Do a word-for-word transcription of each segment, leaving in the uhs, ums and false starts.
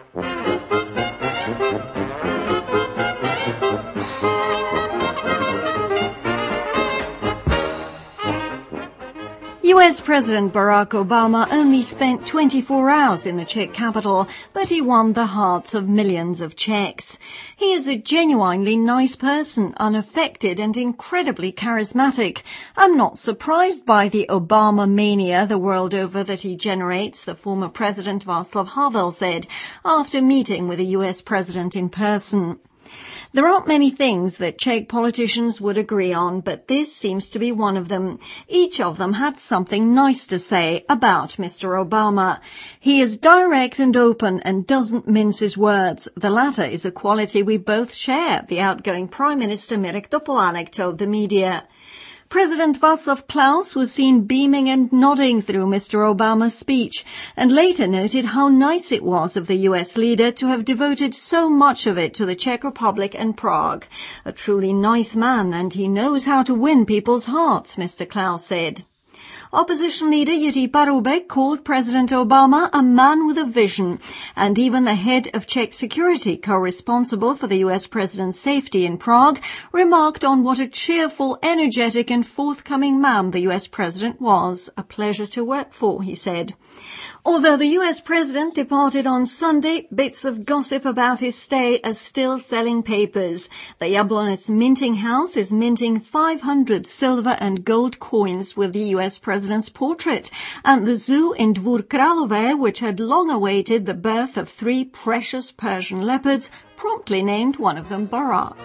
U S President Barack Obama only spent twenty-four hours in the Czech capital, but he won the hearts of millions of Czechs. He is a genuinely nice person, unaffected and incredibly charismatic. I'm not surprised by the Obama mania the world over that he generates, the former president Václav Havel said after meeting with the U S president in person. There aren't many things that Czech politicians would agree on, but this seems to be one of them. Each of them had something nice to say about Mister Obama. He is direct and open and doesn't mince his words. The latter is a quality we both share, the outgoing Prime Minister Mirek Topolánek told the media. President Václav Klaus was seen beaming and nodding through Mister Obama's speech and later noted how nice it was of the U S leader to have devoted so much of it to the Czech Republic and Prague. A truly nice man, and he knows how to win people's hearts, Mister Klaus said. Opposition leader Jiří Paroubek called President Obama a man with a vision, and even the head of Czech security, co-responsible for the U S president's safety in Prague, remarked on what a cheerful, energetic and forthcoming man the U S president was. A pleasure to work for, he said. Although the U S president departed on Sunday, bits of gossip about his stay are still selling papers. The Jablonec minting house is minting five hundred silver and gold coins with the U S president's portrait, and the zoo in Dvůr Králové, which had long awaited the birth of three precious Persian leopards, promptly named one of them Barack.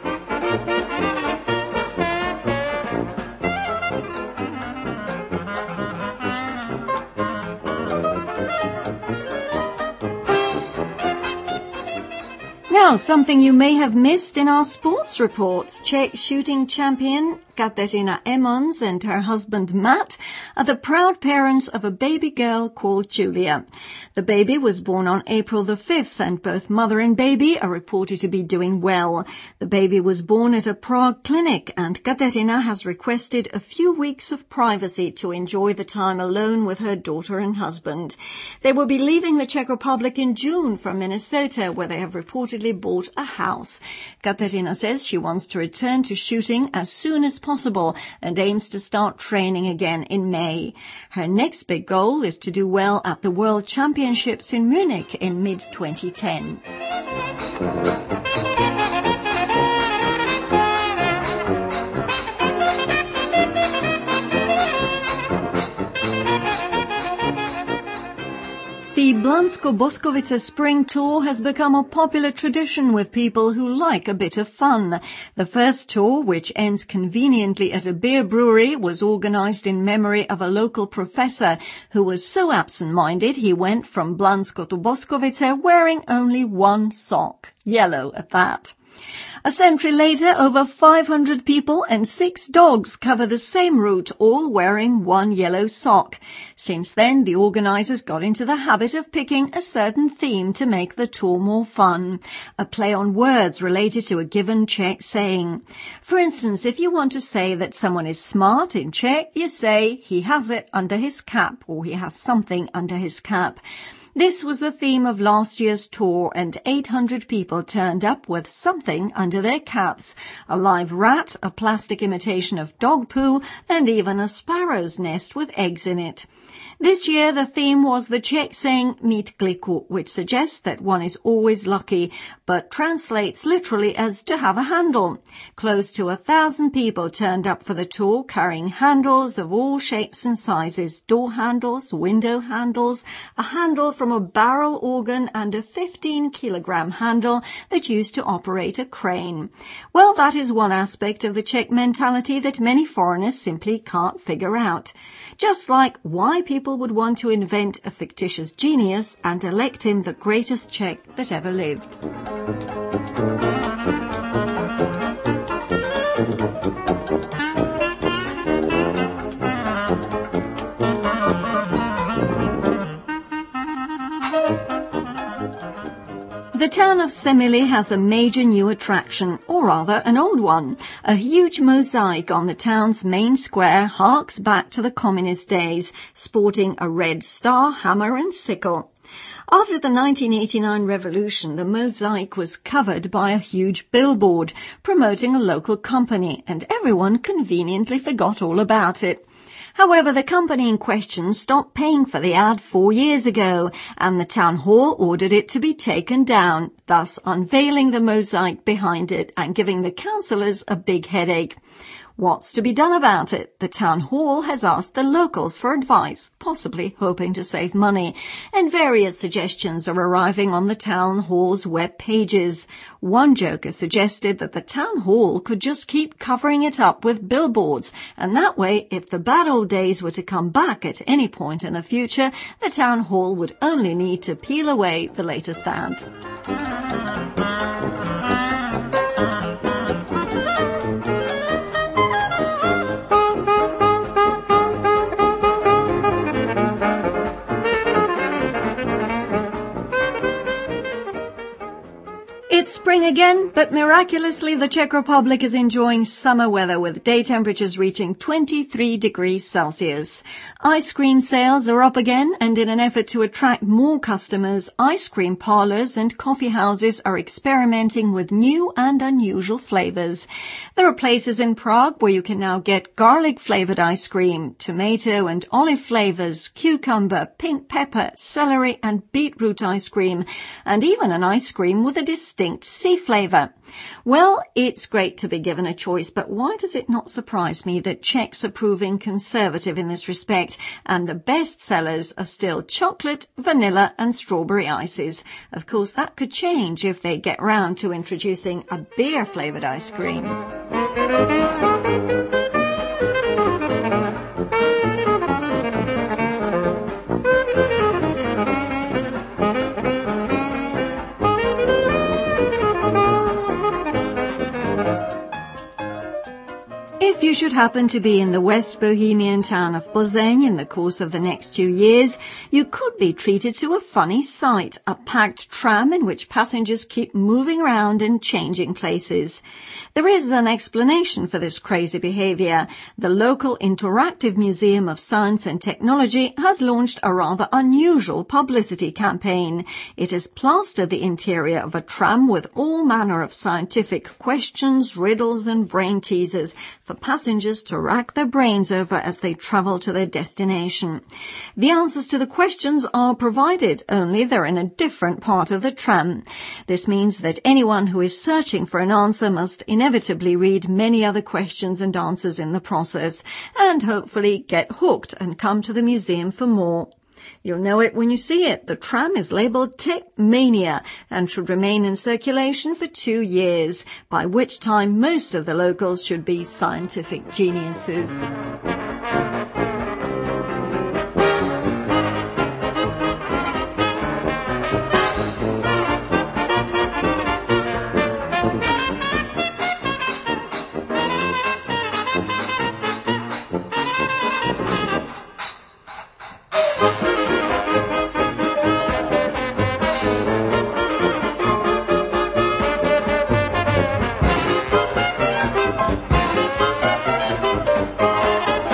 Now, something you may have missed in our sports reports. Czech shooting champion Kateřina Emmons and her husband Matt are the proud parents of a baby girl called Julia. The baby was born on April the fifth, and both mother and baby are reported to be doing well. The baby was born at a Prague clinic, and Kateřina has requested a few weeks of privacy to enjoy the time alone with her daughter and husband. They will be leaving the Czech Republic in June for Minnesota, where they have reportedly bought a house. Kateřina says she wants to return to shooting as soon as possible and aims to start training again in May. Her next big goal is to do well at the World Championships in Munich in mid twenty ten. The Blansko-Boskovice Spring Tour has become a popular tradition with people who like a bit of fun. The first tour, which ends conveniently at a beer brewery, was organized in memory of a local professor who was so absent-minded he went from Blansko to Boskovice wearing only one sock, yellow at that. A century later, over five hundred people and six dogs cover the same route, all wearing one yellow sock. Since then, the organizers got into the habit of picking a certain theme to make the tour more fun, a play on words related to a given Czech saying. For instance, if you want to say that someone is smart in Czech, you say he has it under his cap, or he has something under his cap. This was the theme of last year's tour, and eight hundred people turned up with something under their caps, a live rat, a plastic imitation of dog poo, and even a sparrow's nest with eggs in it. This year the theme was the Czech saying mít kliku, which suggests that one is always lucky, but translates literally as to have a handle. Close to a thousand people turned up for the tour, carrying handles of all shapes and sizes, door handles, window handles, a handle from a barrel organ, and a fifteen kilogram handle that used to operate a crane. Well, that is one aspect of the Czech mentality that many foreigners simply can't figure out. Just like why people would want to invent a fictitious genius and elect him the greatest Czech that ever lived. The town of Semily has a major new attraction, or rather an old one. A huge mosaic on the town's main square harks back to the communist days, sporting a red star, hammer and sickle. After the nineteen eighty-nine revolution, the mosaic was covered by a huge billboard promoting a local company, and everyone conveniently forgot all about it. However, the company in question stopped paying for the ad four years ago, and the town hall ordered it to be taken down, thus unveiling the mosaic behind it and giving the councillors a big headache. What's to be done about it? The town hall has asked the locals for advice, possibly hoping to save money, and various suggestions are arriving on the town hall's web pages. One joker suggested that the town hall could just keep covering it up with billboards, and that way, if the bad old days were to come back at any point in the future, the town hall would only need to peel away the latest ad. It's spring again, but miraculously the Czech Republic is enjoying summer weather with day temperatures reaching twenty-three degrees Celsius. Ice cream sales are up again, and in an effort to attract more customers, ice cream parlors and coffee houses are experimenting with new and unusual flavors. There are places in Prague where you can now get garlic-flavored ice cream, tomato and olive flavors, cucumber, pink pepper, celery and beetroot ice cream, and even an ice cream with a distinct sea flavor. Well, it's great to be given a choice, but why does it not surprise me that Czechs are proving conservative in this respect, and the best sellers are still chocolate, vanilla and strawberry ices? Of course, that could change if they get round to introducing a beer-flavored ice cream. If you should happen to be in the West Bohemian town of Plzeň in the course of the next two years, you could be treated to a funny sight, a packed tram in which passengers keep moving around and changing places. There is an explanation for this crazy behavior. The local Interactive Museum of Science and Technology has launched a rather unusual publicity campaign. It has plastered the interior of a tram with all manner of scientific questions, riddles and brain teasers for passengers to rack their brains over as they travel to their destination. The answers to the questions are provided, only they're in a different part of the tram. This means that anyone who is searching for an answer must inevitably read many other questions and answers in the process, and hopefully get hooked and come to the museum for more. You'll know it when you see it. The tram is labelled Tech Mania and should remain in circulation for two years, by which time most of the locals should be scientific geniuses.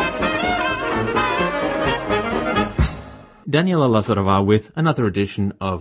Daniela Lazarová with another edition of